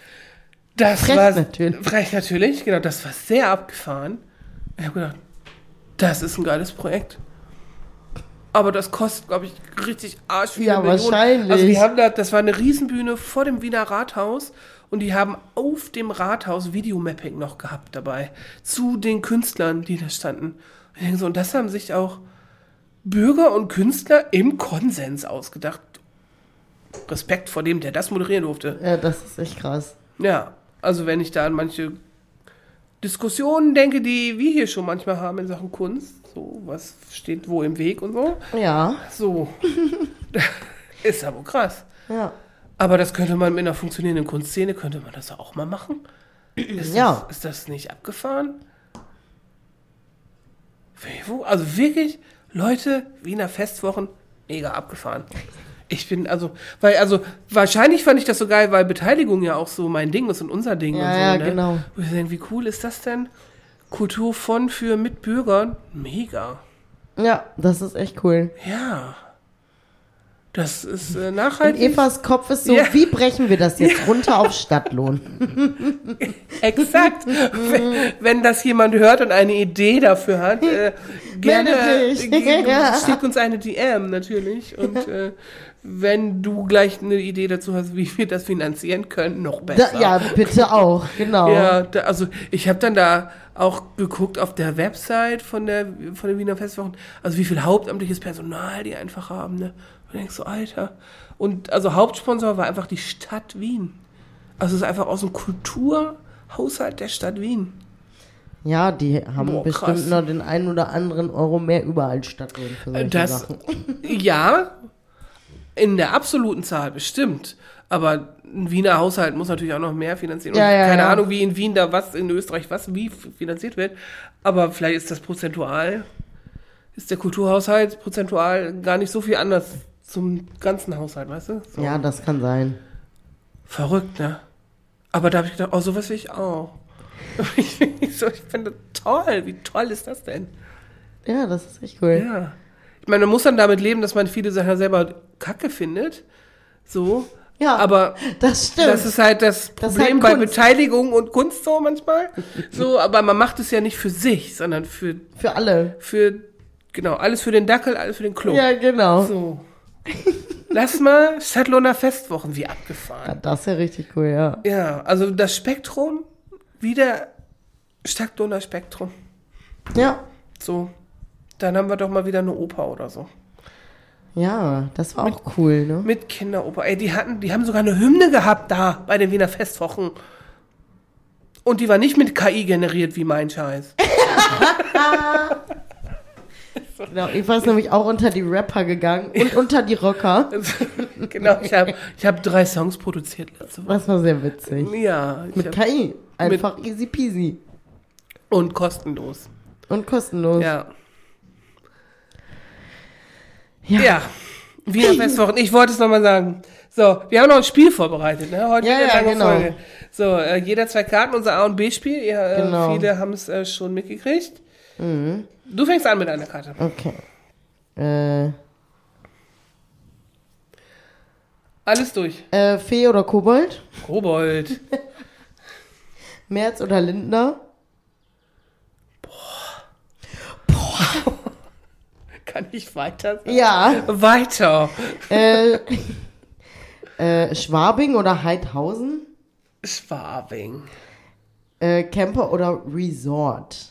Frech natürlich, genau. Das war sehr abgefahren. Ich habe gedacht, das ist ein geiles Projekt. Aber das kostet, glaube ich, richtig arsch viele
Ja,
Millionen.
wahrscheinlich.
Also die haben das war eine Riesenbühne vor dem Wiener Rathaus und die haben auf dem Rathaus Videomapping noch gehabt dabei zu den Künstlern, die da standen. Und ich denke so, und das haben sich auch Bürger und Künstler im Konsens ausgedacht. Respekt vor dem, der das moderieren durfte.
Ja, das ist echt krass.
Ja, also wenn ich da an manche Diskussionen denke, die wir hier schon manchmal haben in Sachen Kunst, so, was steht wo im Weg und so.
Ja.
So. Ist aber krass.
Ja.
Aber das könnte man mit einer funktionierenden Kunstszene, könnte man das auch mal machen. Ist das nicht abgefahren? Also wirklich, Leute, Wiener Festwochen, mega abgefahren. Ich bin, wahrscheinlich fand ich das so geil, weil Beteiligung ja auch so mein Ding ist und unser Ding
Ja,
und so,
ja,
ne?
genau.
Wo ich denke, wie cool ist das denn? Kultur von, für, mit Bürgern, mega.
Ja, das ist echt cool.
Ja. Das ist
In
nachhaltig.
Evas Kopf ist so,
Ja.
wie brechen wir das jetzt runter auf Stadtlohn?
Exakt. Wenn das jemand hört und eine Idee dafür hat, gerne
Melde dich. Ja.
schick uns eine DM natürlich. Und wenn du gleich eine Idee dazu hast, wie wir das finanzieren können, noch besser.
Ja, bitte auch, genau.
Ja, also ich habe dann da auch geguckt auf der Website von den Wiener Festwochen, also wie viel hauptamtliches Personal die einfach haben, ne? Und denkst so, Alter. Und also Hauptsponsor war einfach die Stadt Wien. Also es ist einfach aus dem Kulturhaushalt der Stadt Wien.
Ja, die haben
Boah,
bestimmt
krass.
noch den einen oder anderen Euro mehr überall Stadtlohn für solche
Das,
Sachen.
ja, in der absoluten Zahl bestimmt. Aber ein Wiener Haushalt muss natürlich auch noch mehr finanzieren. Und keine Ahnung, wie in Wien da was, in Österreich wie finanziert wird. Aber vielleicht ist das prozentual, ist der Kulturhaushalt prozentual gar nicht so viel anders zum ganzen Haushalt, weißt du? So.
Ja, das kann sein.
Verrückt, ne? Aber da habe ich gedacht, oh, sowas will ich auch. Ich finde das toll. Wie toll ist das denn?
Ja, das ist echt cool.
Ja. Ich meine, man muss dann damit leben, dass man viele Sachen selber kacke findet. So.
Ja,
aber
das stimmt.
das ist halt das Problem
halt
bei
Kunst.
Beteiligung und Kunst so manchmal. So, aber man macht es ja nicht für sich, sondern für
alle.
Genau, alles für den Dackel, alles für den Klo.
Ja, genau.
So. Lass mal Stadtlohner Festwochen, wie
Ja,
abgefahren.
das ist ja richtig cool, ja.
Ja, also das Spektrum, wieder Stadtlohner Spektrum.
Ja,
So. Dann haben wir doch mal wieder eine Oper oder so.
Ja, das war auch cool, ne?
Mit Kinderoper. Ey, die haben sogar eine Hymne gehabt da bei den Wiener Festwochen. Und die war nicht mit KI generiert wie mein Scheiß.
Genau, Eva ist nämlich auch unter die Rapper gegangen und unter die Rocker.
Genau, ich hab 3 Songs produziert letzte Woche.
Das war sehr witzig.
Ja.
Mit KI. Einfach easy peasy.
Und kostenlos.
Und kostenlos.
Ja. Ja. Wiener Festwochen. Ich wollte es nochmal sagen. So, wir haben noch ein Spiel vorbereitet, ne? Heute
Ja,
eine
ja,
lange
genau.
Folge. So, jeder 2 Karten, unser A- und B-Spiel.
Genau.
Viele haben es schon mitgekriegt. Du fängst an mit einer Karte.
Okay.
Alles durch.
Fee oder Kobold?
Kobold.
Merz oder Lindner?
Kann ich weiter sagen?
Ja.
Weiter.
Schwabing oder Heidhausen?
Schwabing.
Camper oder Resort?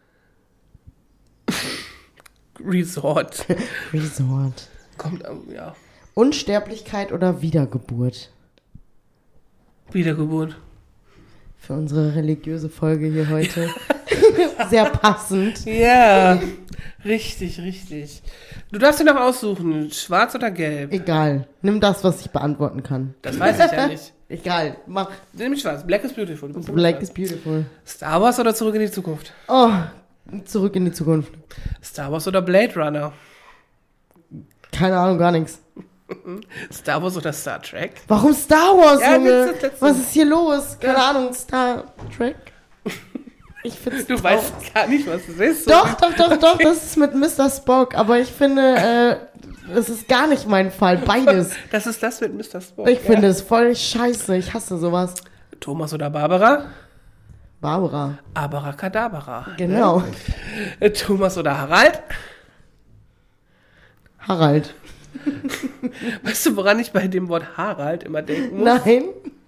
Resort.
Resort.
Kommt, ja.
Unsterblichkeit oder Wiedergeburt?
Wiedergeburt.
Für unsere religiöse Folge hier heute. Sehr passend.
Ja. Richtig, richtig. Du darfst dir noch aussuchen, schwarz oder gelb.
Egal. Nimm das, was ich beantworten kann.
Das weiß ich ja nicht.
Egal. Mach.
Nimm schwarz. Black is beautiful. Du bist
Black
schwarz.
is beautiful.
Star Wars oder Zurück in die Zukunft?
Oh, zurück in die Zukunft.
Star Wars oder Blade Runner?
Keine Ahnung, gar nichts.
Star Wars oder Star Trek?
Warum Star Wars,
Ja,
Junge?
das ist das Letzte.
Was ist hier los? Keine Ahnung, Star Trek? Ich find's
Du
traurig.
weißt gar nicht, was es ist.
Doch, das ist mit Mr. Spock, aber ich finde, es ist gar nicht mein Fall, beides.
Das ist das mit Mr. Spock.
Ich finde es voll scheiße, ich hasse sowas.
Thomas oder Barbara?
Barbara,
Abracadabra.
genau.
Thomas oder Harald?
Harald.
Weißt du, woran ich bei dem Wort Harald immer denken muss?
Nein?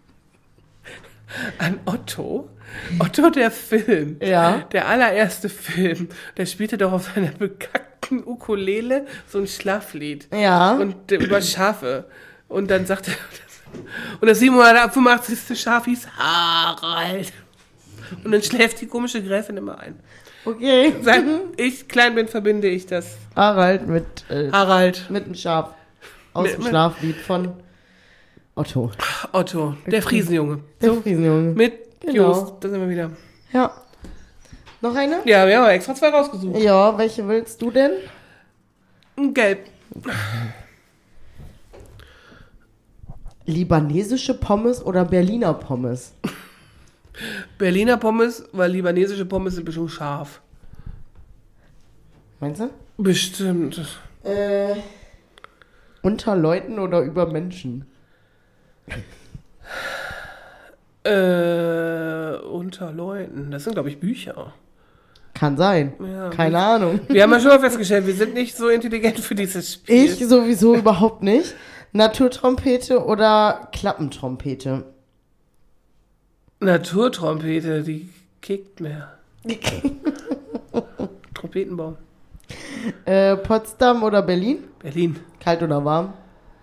An Otto. Otto, der Film.
Ja.
Der allererste Film. Der spielte doch auf seiner bekackten Ukulele so ein Schlaflied.
Ja.
Und über Schafe. Und dann sagt er, und das 785. Schaf hieß Harald. Und dann schläft die komische Gräfin immer ein.
Okay.
Seit ich klein bin, verbinde ich das.
Harald mit
Harald.
dem Schaf. Aus dem
Mit-
Schlaflied von Otto.
Otto, der Friesenjunge.
Der Friesenjunge.
Mit
Genau.
Just, da sind wir wieder.
Ja. Noch eine?
Ja, wir haben extra 2 rausgesucht.
Ja, welche willst du denn?
Gelb.
Libanesische Pommes oder Berliner Pommes?
Berliner Pommes, weil libanesische Pommes sind bestimmt scharf.
Meinst du?
Bestimmt.
Unter Leuten oder über Menschen?
Unter Leuten. Das sind, glaube ich, Bücher.
Kann sein.
Ja.
Keine Ahnung.
Wir haben ja schon mal festgestellt, wir sind nicht so intelligent für dieses Spiel.
Ich sowieso überhaupt nicht. Naturtrompete oder Klappentrompete?
Naturtrompete, die kickt mehr. Trompetenbaum.
Potsdam oder Berlin?
Berlin.
Kalt oder warm?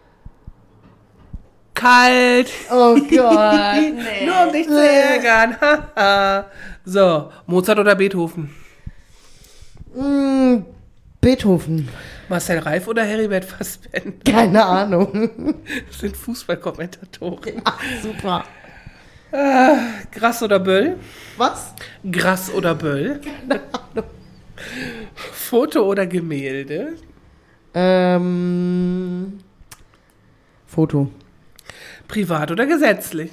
Kalt.
Oh Gott. Nee.
Nur um dich zu ärgern. Haha. So, Mozart oder Beethoven?
Beethoven.
Marcel Reif oder Heribert Fassbender?
Keine Ahnung.
Das sind Fußballkommentatoren.
Ach, super.
Grass oder Böll?
Was?
Grass oder Böll? Foto oder Gemälde?
Foto.
Privat oder gesetzlich?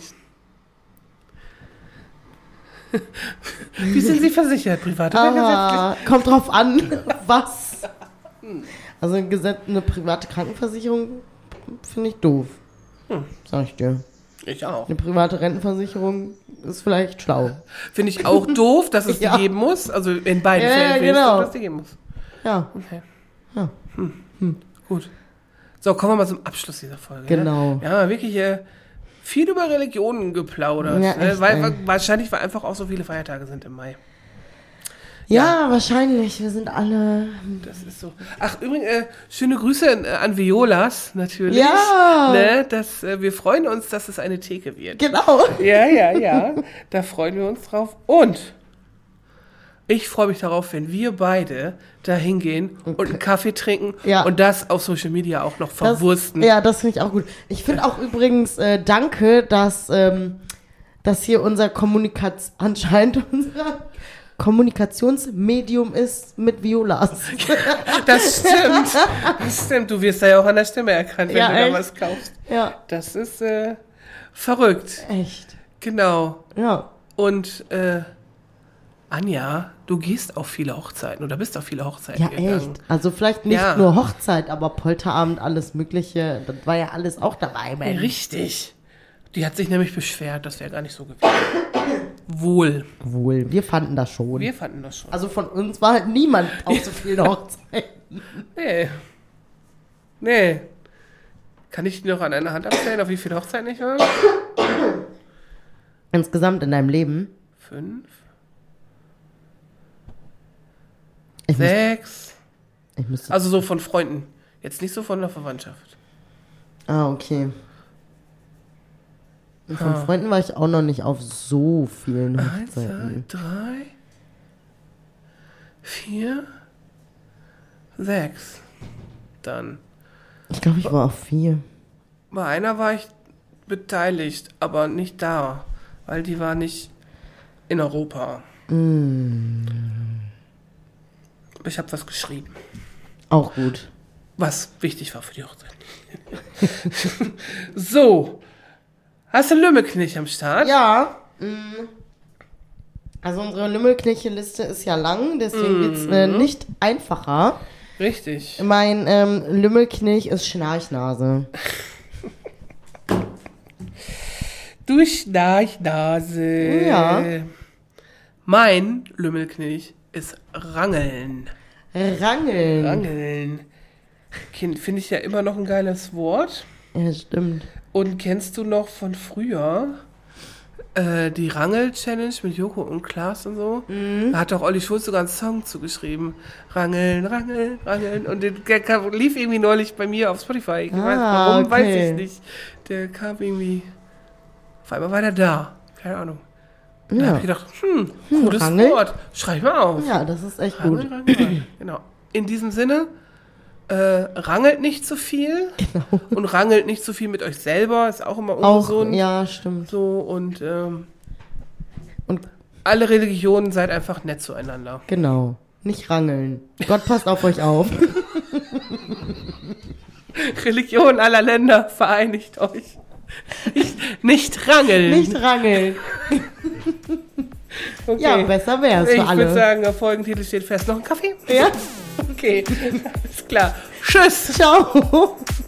Wie sind Sie versichert? Privat oder gesetzlich?
Kommt drauf an, was. Also eine private Krankenversicherung finde ich doof. Sag ich dir.
Ich auch.
Eine private Rentenversicherung ist vielleicht schlau.
Finde ich auch doof, dass es
Ja.
die geben muss. Also in beiden
Ja,
Fällen finde ich
genau.
doof, dass die geben muss.
Ja,
Okay.
Ja.
Gut. So, kommen wir mal zum Abschluss dieser Folge.
Genau.
Ne? Wir haben ja wirklich viel über Religionen geplaudert.
Ja,
Ne?
echt,
Weil
ey.
wahrscheinlich, weil einfach auch so viele Feiertage sind im Mai.
Ja, wahrscheinlich. Wir sind alle...
Das ist so. Ach, übrigens, schöne Grüße an Violas, natürlich.
Ja.
Ne, wir freuen uns, dass es eine Theke wird.
Genau.
Ja. Da freuen wir uns drauf. Und ich freue mich darauf, wenn wir beide da hingehen und einen Kaffee trinken und das auf Social Media auch noch verwursten.
Das finde ich auch gut. Ich finde auch übrigens, danke, dass hier unser Kommunikationsmedium ist mit Violas.
Das stimmt. Du wirst da ja auch an der Stimme erkannt, wenn du da was kaufst.
Ja.
Das ist verrückt.
Echt.
Genau.
Ja.
Und Anja, du gehst auf viele Hochzeiten oder bist auf viele Hochzeiten gegangen.
Ja, echt. Also vielleicht nicht nur Hochzeit, aber Polterabend, alles Mögliche. Das war ja alles auch dabei. Mensch.
Richtig. Die hat sich nämlich beschwert, das wäre gar nicht so gewesen. Wohl.
Wir fanden das schon. Also von uns war halt niemand auf so vielen Hochzeiten.
Nee. Kann ich noch an einer Hand abzählen, auf wie viele Hochzeiten ich war?
Insgesamt in deinem Leben?
5. 6. Also so von Freunden. Jetzt nicht so von der Verwandtschaft.
Ah, okay. Von Freunden war ich auch noch nicht auf so vielen Hochzeiten.
1, 2, 3, 4, 6. Dann.
Ich glaube, ich war auf 4.
Bei einer war ich beteiligt, aber nicht da, weil die war nicht in Europa. Aber ich habe was geschrieben.
Auch gut.
Was wichtig war für die Hochzeit. So. Hast du Lümmelknilch am Start?
Ja. Also unsere Lümmelknilche-Liste ist ja lang, deswegen wird es nicht einfacher.
Richtig.
Mein Lümmelknilch ist Schnarchnase.
Du Schnarchnase.
Ja.
Mein Lümmelknilch ist Rangeln.
Rangeln.
Finde ich ja immer noch ein geiles Wort.
Ja, stimmt.
Und kennst du noch von früher die Rangel-Challenge mit Joko und Klaas und so? Da hat doch Olli Schulz sogar einen Song zugeschrieben. Rangeln, Rangeln, Rangeln. Und der lief irgendwie neulich bei mir auf Spotify. Ich weiß, warum, weiß ich nicht. Der kam irgendwie... Auf einmal war der da. Keine Ahnung. Da habe ich gedacht, gutes
Rangeln?
Wort. Schreib mal auf.
Ja, das ist echt
Rangeln,
gut.
Rangeln. Genau. In diesem Sinne... rangelt nicht zu viel und rangelt nicht zu viel mit euch selber, ist auch immer ungesund.
Ja, stimmt.
So und alle Religionen seid einfach nett zueinander.
Genau. Nicht rangeln. Gott passt auf euch auf.
Religion aller Länder, vereinigt euch. Nicht rangeln.
Nicht rangeln.
Okay.
Ja, besser wär's für alle.
Ich würde sagen, der Folgentitel steht fest. Noch ein Kaffee?
Ja.
Okay, alles klar. Tschüss.
Ciao.